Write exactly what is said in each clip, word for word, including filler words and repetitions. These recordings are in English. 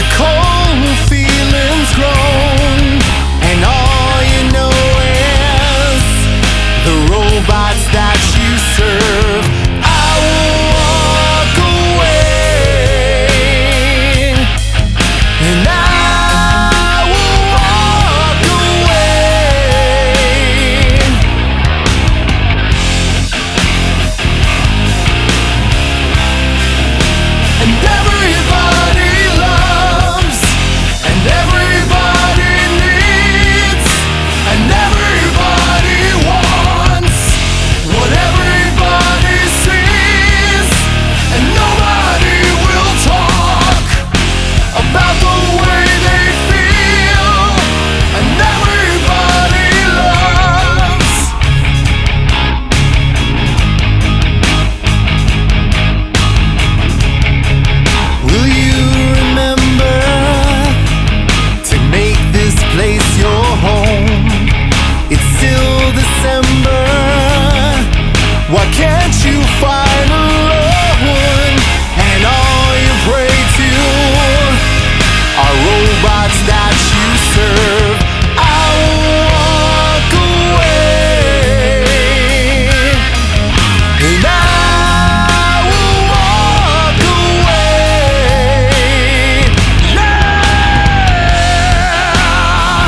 cold feelings grown, and all you know is the robots that you serve. I will walk away, and I will walk away. And everybody loves, and everybody needs, and everybody wants what everybody sees, and nobody will talk about the way they feel, and everybody loves. Will you remember to make this place your home? It's still December. Why can't you find a loved one? And all you pray to are robots that you serve. I will walk away, and I will walk away. Yeah!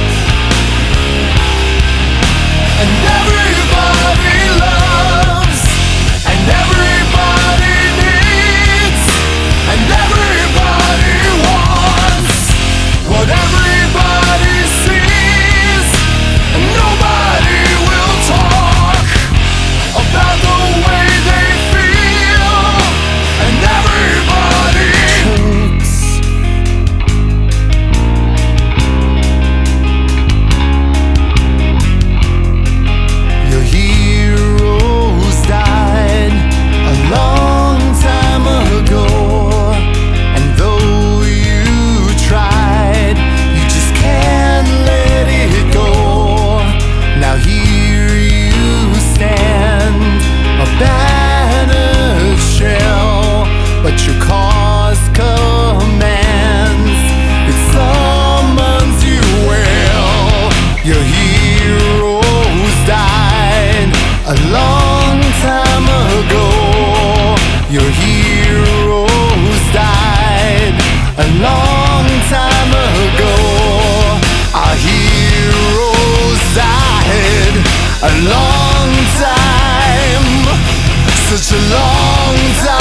And everybody loves, and everybody needs, and everybody wants what everybody sees, and nobody will talk about the way they feel, and everybody chokes. Your heroes died a long time ago, and though you tried, you just can't let it go. Now here you stand, a battered shell, but your cause commands, it summons you well. Your heroes died a long time ago. Your heroes died a long time ago. Our heroes died a long time, such a long time.